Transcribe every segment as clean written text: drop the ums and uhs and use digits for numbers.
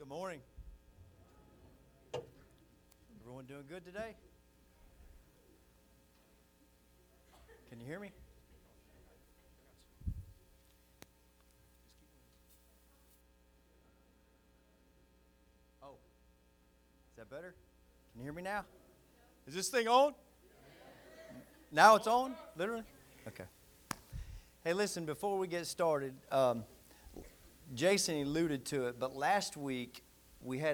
morning. Everyone doing good today? Can you hear me? Oh, is that better? Can you hear me now? Is this thing on? Now it's on? Literally? Okay. Hey, listen, before we get started, Jason alluded to it, but last week we had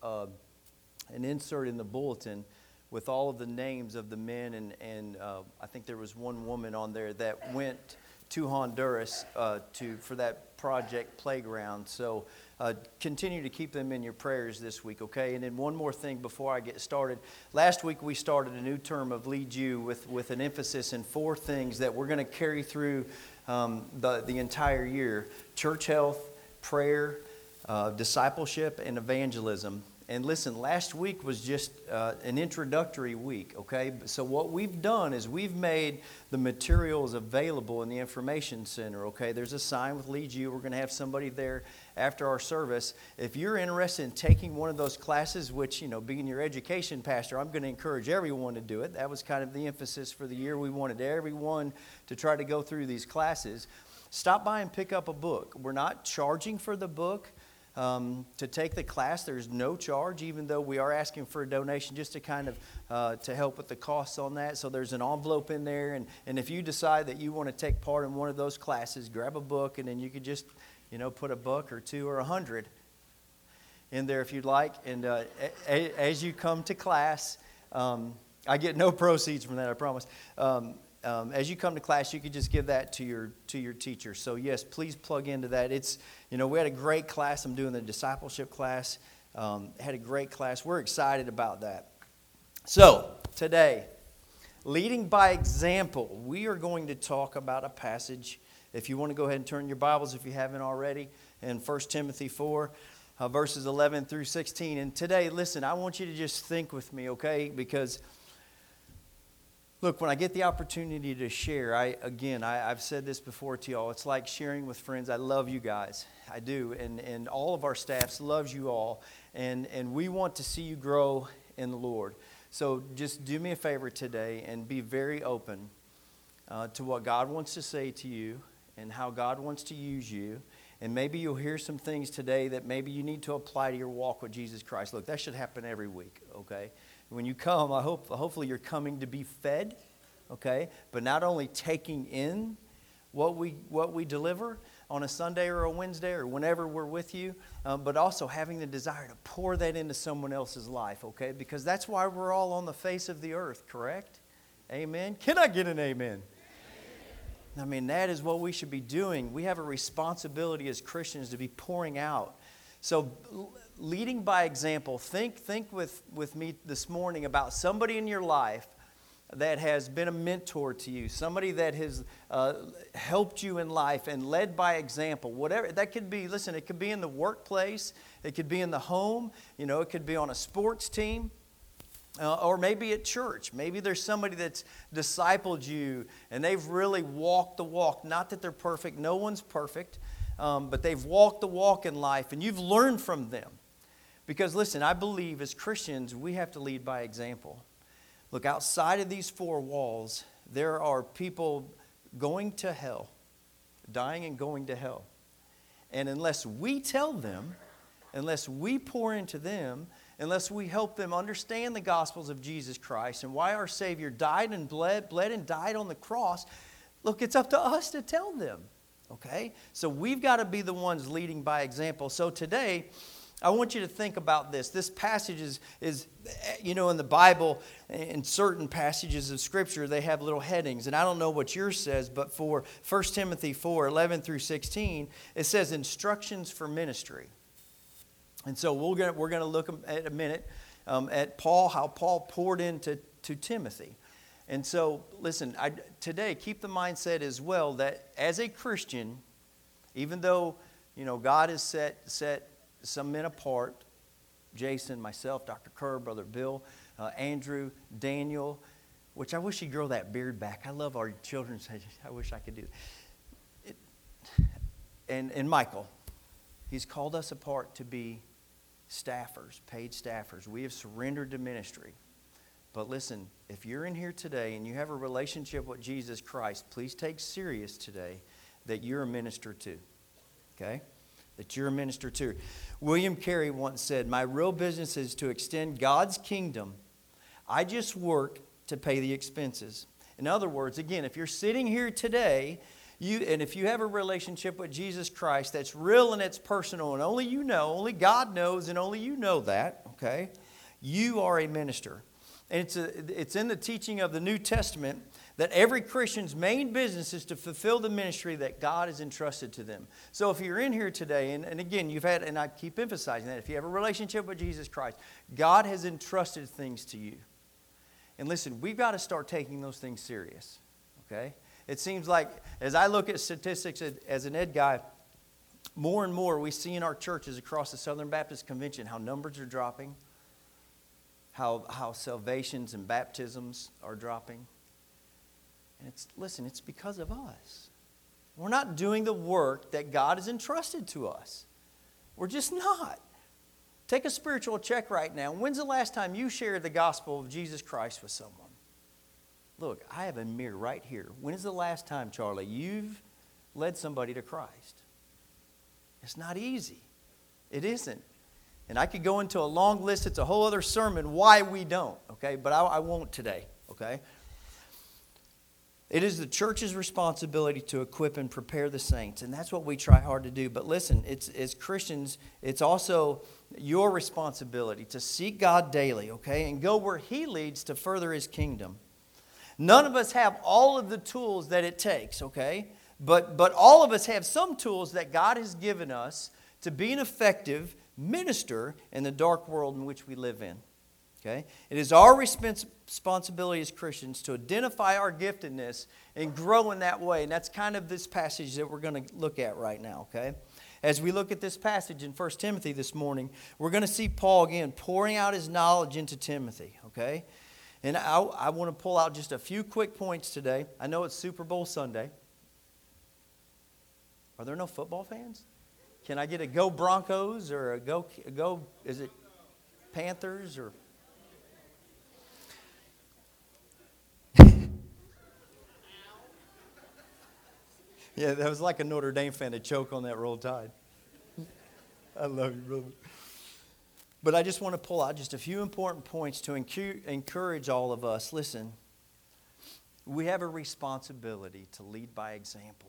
an insert in the bulletin with all of the names of the men, and I think there was one woman on there that went to Honduras for that project Playground. So continue to keep them in your prayers this week, okay? And then one more thing before I get started. Last week we started a new term of Lead You with an emphasis in 4 things that we're going to carry through the entire year: church health, prayer, discipleship, and evangelism. And listen, last week was just an introductory week, okay? So what we've done is we've made the materials available in the information center, okay? There's a sign with Lead You. We're going to have somebody there after our service. If you're interested in taking one of those classes, which, being your education pastor, I'm going to encourage everyone to do it. That was kind of the emphasis for the year. We wanted everyone to try to go through these classes. Stop by and pick up a book. We're not charging for the book. To take the class, there's no charge, even though we are asking for a donation just to kind of to help with the costs on that. So there's an envelope in there, and if you decide that you want to take part in one of those classes, grab a book, and then you could just, put a buck or 2 or 100 in there if you'd like. And as you come to class, I get no proceeds from that, I promise. As you come to class, you could just give that to your teacher. So yes, please plug into that. It's, we had a great class. I'm doing the discipleship class. Had a great class. We're excited about that. So today, leading by example, we are going to talk about a passage. If you want to go ahead and turn your Bibles, if you haven't already, in 1 Timothy 4, verses 11 through 16. And today, listen, I want you to just think with me, okay? Because look, when I get the opportunity to share, I've said this before to y'all, it's like sharing with friends. I love you guys. I do. And all of our staffs loves you all. And we want to see you grow in the Lord. So just do me a favor today and be very open to what God wants to say to you and how God wants to use you. And maybe you'll hear some things today that maybe you need to apply to your walk with Jesus Christ. Look, that should happen every week, okay? When you come, hopefully you're coming to be fed, okay? But not only taking in what we deliver on a Sunday or a Wednesday or whenever we're with you, but also having the desire to pour that into someone else's life, okay? Because that's why we're all on the face of the earth, correct? Amen? Can I get an amen? I mean, that is what we should be doing. We have a responsibility as Christians to be pouring out. So leading by example, think with me this morning about somebody in your life that has been a mentor to you, somebody that has helped you in life and led by example. Whatever that could be. Listen, it could be in the workplace, it could be in the home, it could be on a sports team. Or maybe at church. Maybe there's somebody that's discipled you and they've really walked the walk. Not that they're perfect. No one's perfect. But they've walked the walk in life and you've learned from them. Because listen, I believe as Christians, we have to lead by example. Look, outside of these 4 walls, there are people going to hell, dying and going to hell. And unless we tell them, unless we pour into them, unless we help them understand the Gospels of Jesus Christ and why our Savior died and bled and died on the cross, look, it's up to us to tell them, okay? So we've got to be the ones leading by example. So today, I want you to think about this. This passage is in the Bible, in certain passages of Scripture, they have little headings. And I don't know what yours says, but for 1 Timothy 4, 11 through 16, it says instructions for ministry. And so we're going to look at a minute at how Paul poured into Timothy. And so, listen, today keep the mindset as well that as a Christian, even though God has set some men apart, Jason, myself, Dr. Kerr, Brother Bill, Andrew, Daniel, which I wish he'd grow that beard back. I love our children. I wish I could do it. And Michael, he's called us apart to be staffers, paid staffers. We have surrendered to ministry. But listen, if you're in here today and you have a relationship with Jesus Christ, please take serious today that you're a minister too. Okay? That you're a minister too. William Carey once said, "My real business is to extend God's kingdom. I just work to pay the expenses." In other words, again, if you're sitting here today, and if you have a relationship with Jesus Christ that's real and it's personal, and only you know, only God knows, and only you know that, okay? You are a minister. And it's in the teaching of the New Testament that every Christian's main business is to fulfill the ministry that God has entrusted to them. So if you're in here today, and again, you've had, and I keep emphasizing that, if you have a relationship with Jesus Christ, God has entrusted things to you. And listen, we've got to start taking those things serious, okay? It seems like, as I look at statistics as an ed guy, more and more we see in our churches across the Southern Baptist Convention how numbers are dropping, how salvations and baptisms are dropping. And it's because of us. We're not doing the work that God has entrusted to us. We're just not. Take a spiritual check right now. When's the last time you shared the gospel of Jesus Christ with someone? Look, I have a mirror right here. When is the last time, Charlie, you've led somebody to Christ? It's not easy. It isn't. And I could go into a long list. It's a whole other sermon why we don't, okay? But I won't today, okay? It is the church's responsibility to equip and prepare the saints, and that's what we try hard to do. But listen, as Christians, it's also your responsibility to seek God daily, okay, and go where He leads to further His kingdom. None of us have all of the tools that it takes, okay, but all of us have some tools that God has given us to be an effective minister in the dark world in which we live in. Okay? It is our responsibility as Christians to identify our giftedness and grow in that way. And that's kind of this passage that we're going to look at right now. Okay? As we look at this passage in 1 Timothy this morning, we're going to see Paul again pouring out his knowledge into Timothy. Okay? And I want to pull out just a few quick points today. I know it's Super Bowl Sunday. Are there no football fans? Can I get a go Broncos or a go is it Panthers or... Yeah, that was like a Notre Dame fan to choke on that Roll Tide. I love you, brother. But I just want to pull out just a few important points to encourage all of us. Listen, we have a responsibility to lead by example.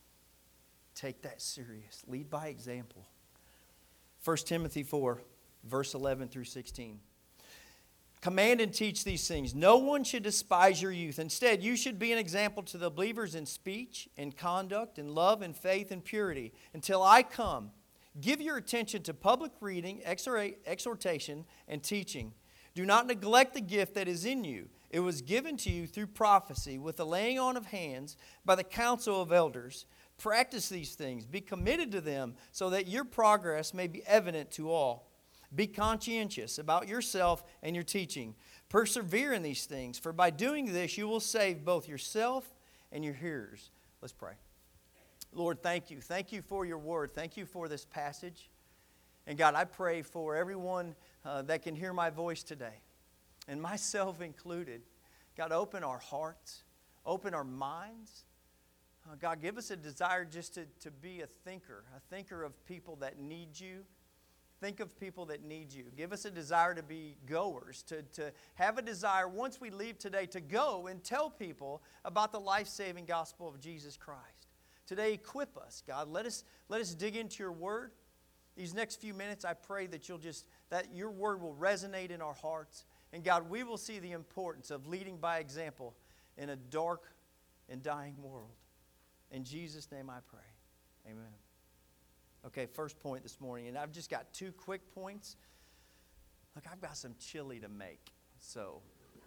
Take that serious. Lead by example. 1 Timothy 4, verse 11 through 16. Command and teach these things. No one should despise your youth. Instead, you should be an example to the believers in speech, in conduct, in love, in faith, and purity. Until I come, give your attention to public reading, exhortation, and teaching. Do not neglect the gift that is in you. It was given to you through prophecy with the laying on of hands by the council of elders. Practice these things. Be committed to them so that your progress may be evident to all. Be conscientious about yourself and your teaching. Persevere in these things, for by doing this you will save both yourself and your hearers. Let's pray. Lord, thank you. Thank you for your word. Thank you for this passage. And God, I pray for everyone that can hear my voice today, and myself included. God, open our hearts, open our minds. God, give us a desire just to be a thinker of people that need you. Think of people that need you. Give us a desire to be goers, to have a desire once we leave today to go and tell people about the life-saving gospel of Jesus Christ. Today, equip us, God. Let us dig into your word. These next few minutes, I pray that that your word will resonate in our hearts. And God, we will see the importance of leading by example in a dark and dying world. In Jesus' name I pray. Amen. Okay, first point this morning, and I've just got 2 quick points. Look, I've got some chili to make, so.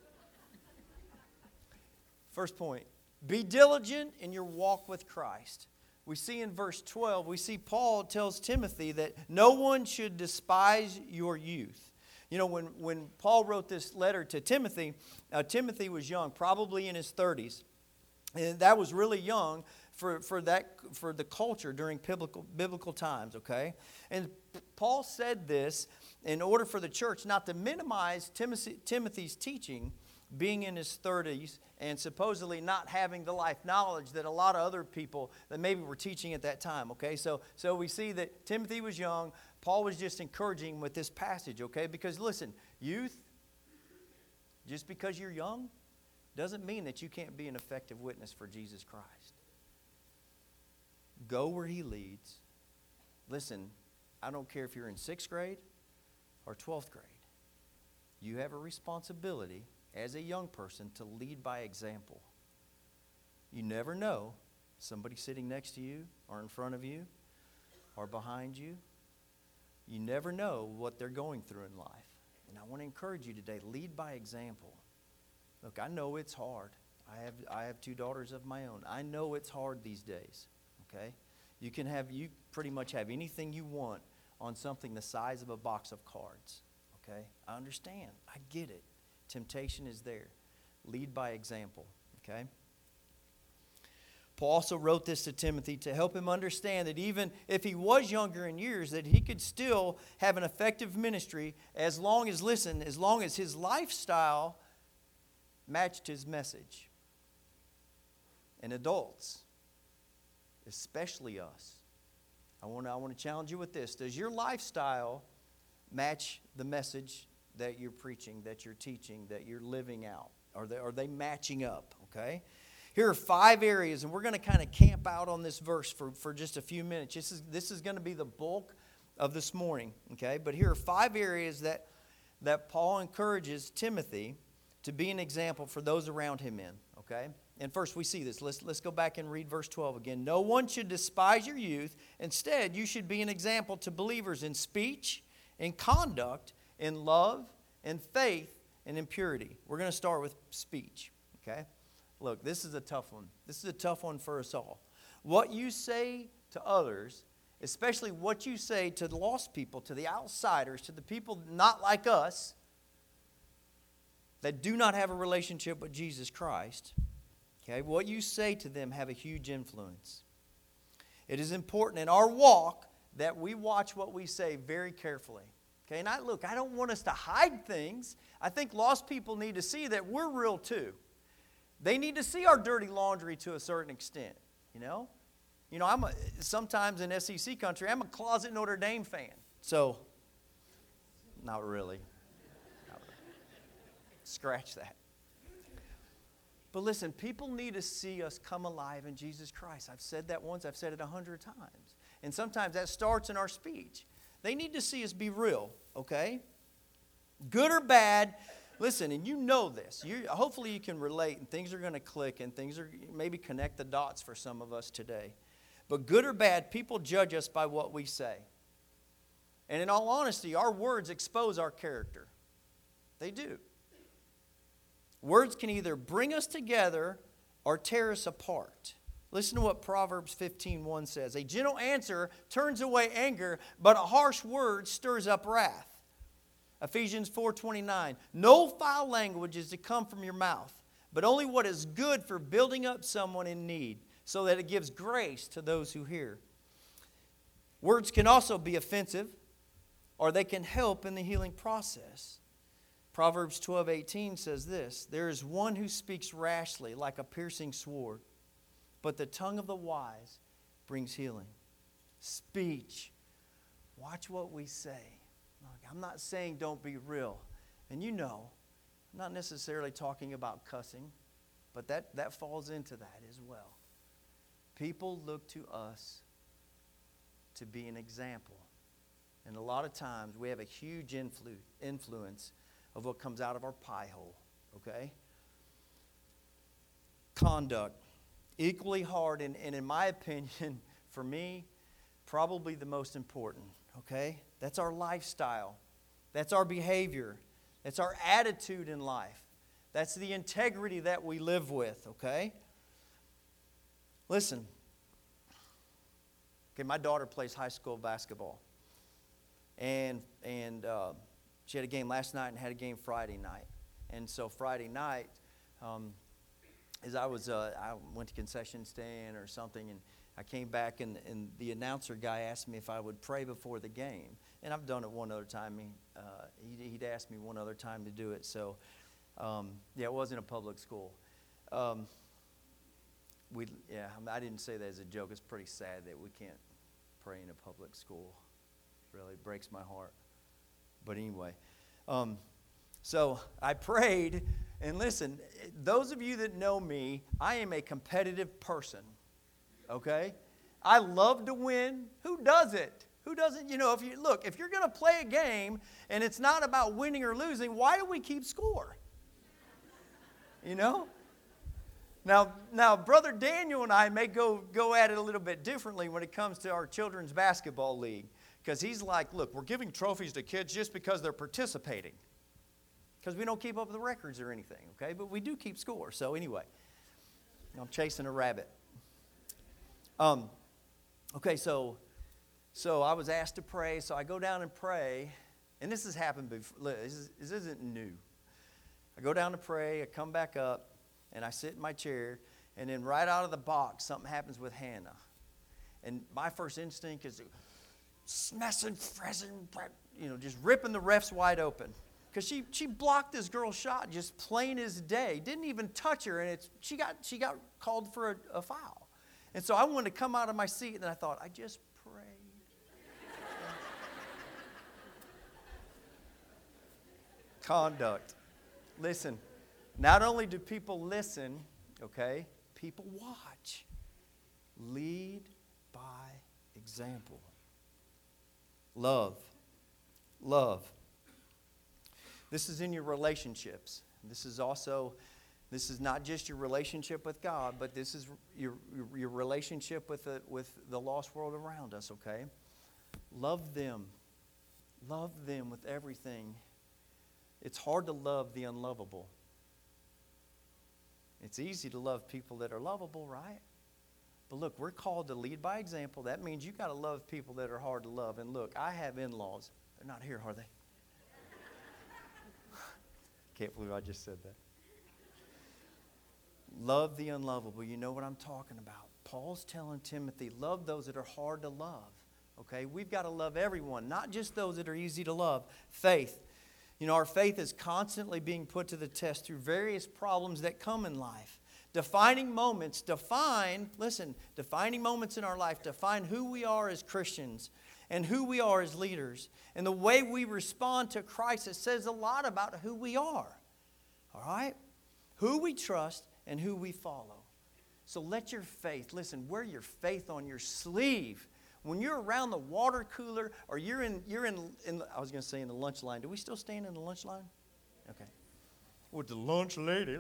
First point, be diligent in your walk with Christ. We see in verse 12, we see Paul tells Timothy that no one should despise your youth. You know, when Paul wrote this letter to Timothy, Timothy was young, probably in his 30s. And that was really young for the culture during biblical times, okay? And Paul said this in order for the church not to minimize Timothy's teaching, being in his 30s and supposedly not having the life knowledge that a lot of other people that maybe were teaching at that time, okay? So we see that Timothy was young. Paul was just encouraging him with this passage, okay? Because listen, youth, just because you're young doesn't mean that you can't be an effective witness for Jesus Christ. Go where he leads. Listen, I don't care if you're in 6th grade or 12th grade. You have a responsibility as a young person to lead by example. You never know, somebody sitting next to you or in front of you or behind you, you never know what they're going through in life. And I want to encourage you today, lead by example. Look, I know it's hard. I have 2 daughters of my own. I know it's hard these days, okay? You pretty much have anything you want on something the size of a box of cards, okay? I understand. I get it. Temptation is there. Lead by example, okay? Paul also wrote this to Timothy to help him understand that even if he was younger in years, that he could still have an effective ministry as long as his lifestyle matched his message. And adults, especially us, I want to challenge you with this. Does your lifestyle match the message that you're preaching, that you're teaching, that you're living out? Are they matching up, okay? Here are 5 areas, and we're going to kind of camp out on this verse for just a few minutes. This is going to be the bulk of this morning, okay? But here are 5 areas that Paul encourages Timothy to be an example for those around him in, okay? And first we see this. Let's go back and read verse 12 again. No one should despise your youth. Instead, you should be an example to believers in speech, in conduct, in love, in faith, and in purity. We're going to start with speech, okay? Look, this is a tough one. This is a tough one for us all. What you say to others, especially what you say to the lost people, to the outsiders, to the people not like us, that do not have a relationship with Jesus Christ, okay, what you say to them have a huge influence. It is important in our walk that we watch what we say very carefully. Okay, and I don't want us to hide things. I think lost people need to see that we're real too. They need to see our dirty laundry to a certain extent, you know? Sometimes in SEC country, I'm a closet Notre Dame fan. So, not really. Scratch that. But listen, people need to see us come alive in Jesus Christ. I've said that once. I've said it 100 times. And sometimes that starts in our speech. They need to see us be real, okay? Good or bad, listen, and you know this. Hopefully you can relate, and things are going to click, and things are maybe connect the dots for some of us today. But good or bad, people judge us by what we say. And in all honesty, our words expose our character. They do. Words can either bring us together or tear us apart. Listen to what Proverbs 15:1 says. A gentle answer turns away anger, but a harsh word stirs up wrath. Ephesians 4:29. No foul language is to come from your mouth, but only what is good for building up someone in need, so that it gives grace to those who hear. Words can also be offensive, or they can help in the healing process. Proverbs 12:18 says this. There is one who speaks rashly like a piercing sword, but the tongue of the wise brings healing. Speech. Watch what we say. Look, I'm not saying don't be real. And I'm not necessarily talking about cussing, but that falls into that as well. People look to us to be an example. And a lot of times we have a huge influence of what comes out of our pie hole, okay? Conduct. Equally hard, and in my opinion, for me, probably the most important, okay? That's our lifestyle. That's our behavior. That's our attitude in life. That's the integrity that we live with, okay? Listen. Okay, my daughter plays high school basketball. And she had a game last night and had a game Friday night. And so Friday night, is I went to concession stand or something, and I came back, and the announcer guy asked me if I would pray before the game. And I've done it one other time. He'd asked me one other time to do it. So, it wasn't a public school. I didn't say that as a joke. It's pretty sad that we can't pray in a public school. Really breaks my heart. But anyway, so I prayed, and listen, those of you that know me, I am a competitive person, okay? I love to win. Who doesn't? Who doesn't? If you're going to play a game and it's not about winning or losing, why do we keep score? Now, Brother Daniel and I may go at it a little bit differently when it comes to our children's basketball league. Because he's like, look, we're giving trophies to kids just because they're participating. Because we don't keep up with the records or anything, okay? But we do keep score. So anyway, I'm chasing a rabbit. Okay, so I was asked to pray, so I go down and pray. And this has happened before. This isn't new. I go down to pray, I come back up, and I sit in my chair. And then right out of the box, something happens with Hannah. And my first instinct is smashing, just ripping the refs wide open. Because she blocked this girl's shot just plain as day. Didn't even touch her, and she got called for a foul. And so I wanted to come out of my seat, and I thought, I just prayed. Conduct. Listen, not only do people listen, okay, people watch. Lead by example. Love. This is in your relationships. This is not just your relationship with God, but this is your relationship with the lost world around us, okay? Love them. Love them with everything. It's hard to love the unlovable. It's easy to love people that are lovable, right? But look, we're called to lead by example. That means you've got to love people that are hard to love. And look, I have in-laws. They're not here, are they? Can't believe I just said that. Love the unlovable. You know what I'm talking about. Paul's telling Timothy, love those that are hard to love. Okay? We've got to love everyone, not just those that are easy to love. Faith. Our faith is constantly being put to the test through various problems that come in life. Defining moments in our life define who we are as Christians and who we are as leaders. And the way we respond to crisis says a lot about who we are. All right? Who we trust and who we follow. So let your faith, wear your faith on your sleeve. When you're around the water cooler or you're in I was going to say in the lunch line. Do we still stand in the lunch line? Okay. With the lunch lady.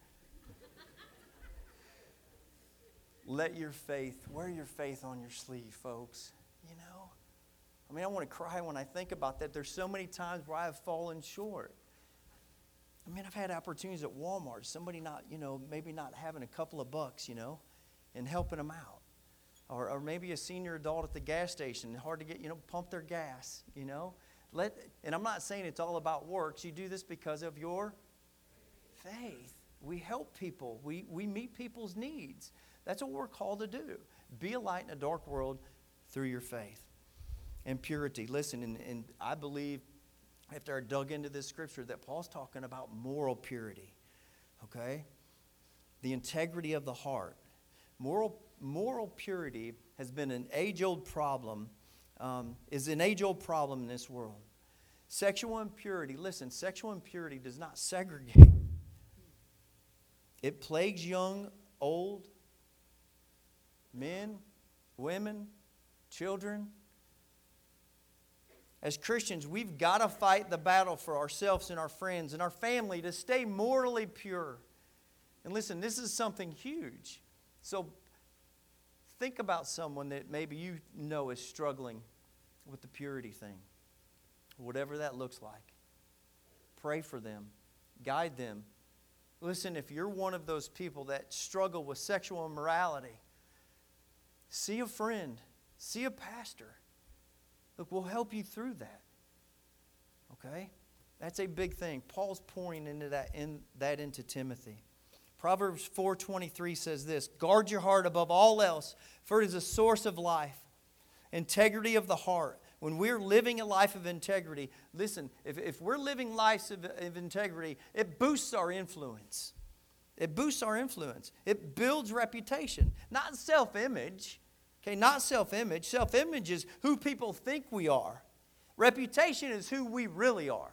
Wear your faith on your sleeve, folks. I want to cry when I think about that. There's so many times where I have fallen short. I've had opportunities at Walmart. Somebody maybe not having a couple of bucks, and helping them out. Or maybe a senior adult at the gas station, hard to get, pump their gas, And I'm not saying it's all about works. You do this because of your faith. We help people. We meet people's needs. That's what we're called to do. Be a light in a dark world through your faith. And purity. Listen, and I believe, after I dug into this scripture, that Paul's talking about moral purity. Okay? The integrity of the heart. Moral purity has been an age-old problem, is an age-old problem in this world. Sexual impurity does not segregate. It plagues young, old, men, women, children. As Christians, we've got to fight the battle for ourselves and our friends and our family to stay morally pure. And listen, this is something huge. So think about someone that maybe you know is struggling with the purity thing. Whatever that looks like. Pray for them. Guide them. Listen, if you're one of those people that struggle with sexual immorality, see a friend. See a pastor. Look, we'll help you through that. Okay? That's a big thing. Paul's pouring into that into Timothy. Proverbs 4:23 says this, "Guard your heart above all else, for it is a source of life." Integrity of the heart. When we're living a life of integrity, listen, if we're living lives of integrity, it boosts our influence. It boosts our influence. It builds reputation, not self-image. Okay, not self-image. Self-image is who people think we are. Reputation is who we really are.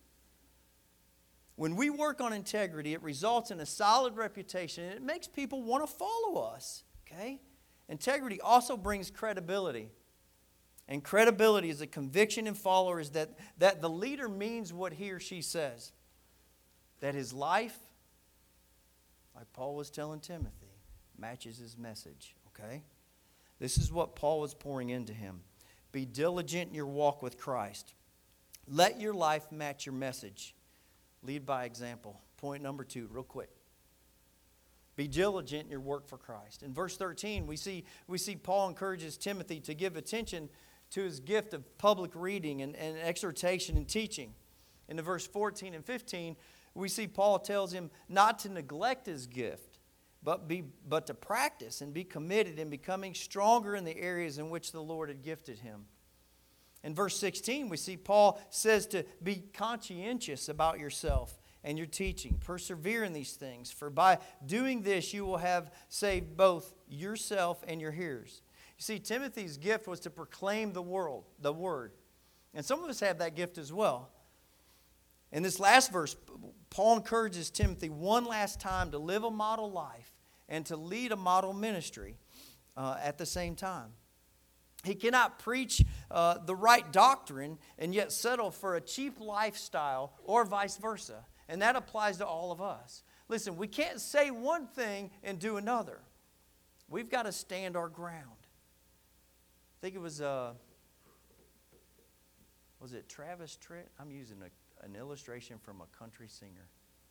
When we work on integrity, it results in a solid reputation, and it makes people want to follow us. Okay? Integrity also brings credibility. And credibility is a conviction in followers that the leader means what he or she says. That his life, like Paul was telling Timothy, matches his message. Okay? This is what Paul was pouring into him. Be diligent in your walk with Christ. Let your life match your message. Lead by example. Point number 2, real quick. Be diligent in your work for Christ. In verse 13, we see Paul encourages Timothy to give attention to his gift of public reading and exhortation and teaching. In the verse 14 and 15, we see Paul tells him not to neglect his gift, but to practice and be committed in becoming stronger in the areas in which the Lord had gifted him. In verse 16, we see Paul says to be conscientious about yourself and your teaching. Persevere in these things, for by doing this you will have saved both yourself and your hearers. You see, Timothy's gift was to proclaim the word. And some of us have that gift as well. In this last verse, Paul encourages Timothy one last time to live a model life and to lead a model ministry at the same time. He cannot preach the right doctrine and yet settle for a cheap lifestyle or vice versa. And that applies to all of us. Listen, we can't say one thing and do another. We've got to stand our ground. I think it was it Travis Tritt? I'm using an illustration from a country singer.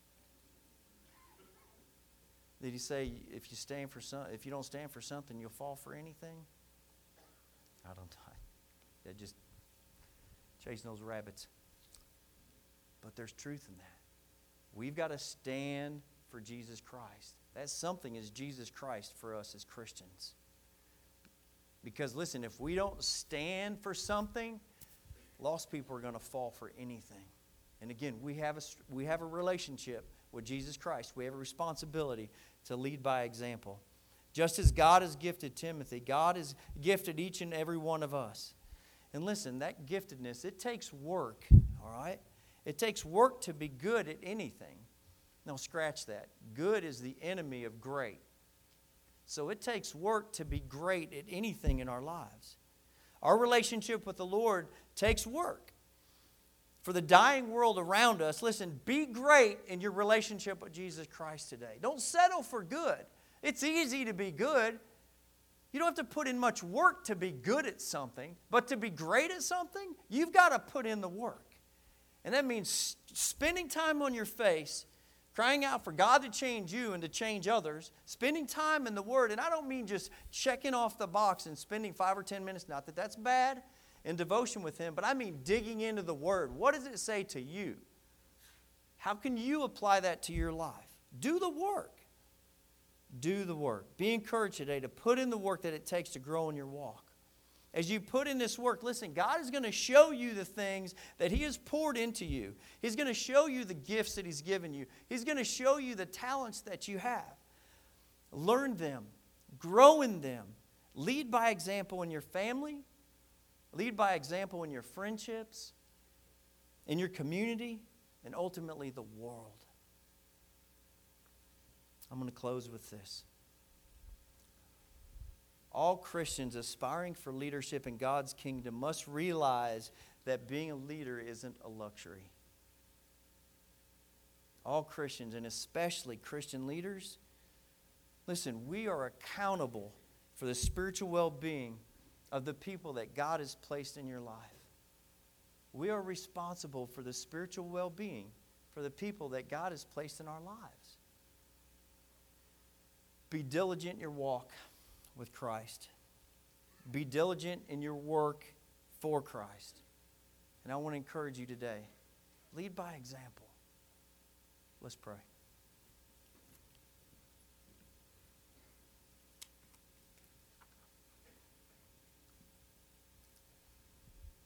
Did he say if you don't stand for something, you'll fall for anything? I don't know. They're just chasing those rabbits. But there's truth in that. We've got to stand for Jesus Christ. That something is Jesus Christ for us as Christians. Because listen, if we don't stand for something, lost people are going to fall for anything. And again, we have a relationship with Jesus Christ. We have a responsibility to lead by example. Just as God has gifted Timothy, God has gifted each and every one of us. And listen, that giftedness, it takes work, all right? It takes work to be good at anything. No, scratch that. Good is the enemy of great. So it takes work to be great at anything in our lives. Our relationship with the Lord takes work. For the dying world around us, listen, be great in your relationship with Jesus Christ today. Don't settle for good. It's easy to be good. You don't have to put in much work to be good at something, but to be great at something, you've got to put in the work. And that means spending time on your face, crying out for God to change you and to change others, spending time in the Word. And I don't mean just checking off the box and spending 5 or 10 minutes, not that that's bad, in devotion with Him, but I mean digging into the Word. What does it say to you? How can you apply that to your life? Do the work. Do the work. Be encouraged today to put in the work that it takes to grow in your walk. As you put in this work, listen, God is going to show you the things that He has poured into you. He's going to show you the gifts that He's given you. He's going to show you the talents that you have. Learn them. Grow in them. Lead by example in your family. Lead by example in your friendships, in your community, and ultimately the world. I'm going to close with this. All Christians aspiring for leadership in God's kingdom must realize that being a leader isn't a luxury. All Christians, and especially Christian leaders, listen, we are accountable for the spiritual well-being of the people that God has placed in your life. We are responsible for the spiritual well-being for the people that God has placed in our lives. Be diligent in your walk with Christ. Be diligent in your work for Christ. And I want to encourage you today, lead by example. Let's pray.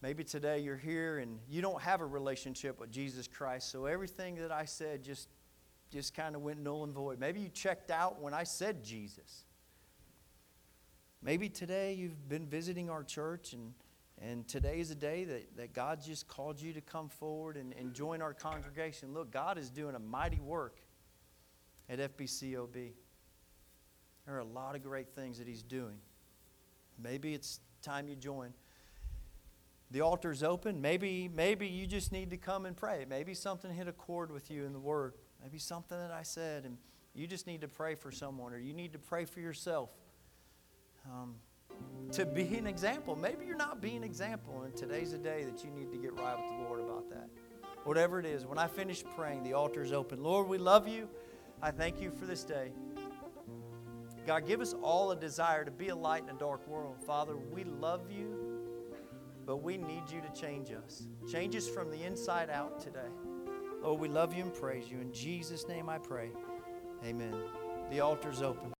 Maybe today you're here and you don't have a relationship with Jesus Christ, so everything that I said just kind of went null and void. Maybe you checked out when I said Jesus. Maybe today you've been visiting our church and today is a day that God just called you to come forward and join our congregation. Look, God is doing a mighty work at FBCOB. There are a lot of great things that He's doing. Maybe it's time you join. The altar's open. Maybe you just need to come and pray. Maybe something hit a chord with you in the Word. Maybe something that I said, and you just need to pray for someone, or you need to pray for yourself. To be an example. Maybe you're not being an example, and today's a day that you need to get right with the Lord about that. Whatever it is, when I finish praying, the altar's open. Lord, we love you. I thank you for this day. God, give us all a desire to be a light in a dark world. Father, we love you, but we need you to change us. Change us from the inside out today. Lord, we love you and praise you. In Jesus' name I pray. Amen. The altar's open.